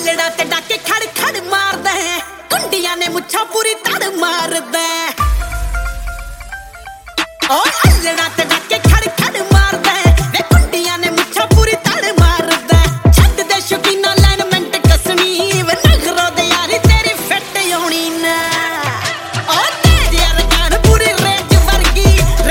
अल्लड़ा ते डाके खड़ खड़ मारदा है कुंडियां ने मुच्छा पूरी तड़ मारदा है ओ अल्लड़ा ते डाके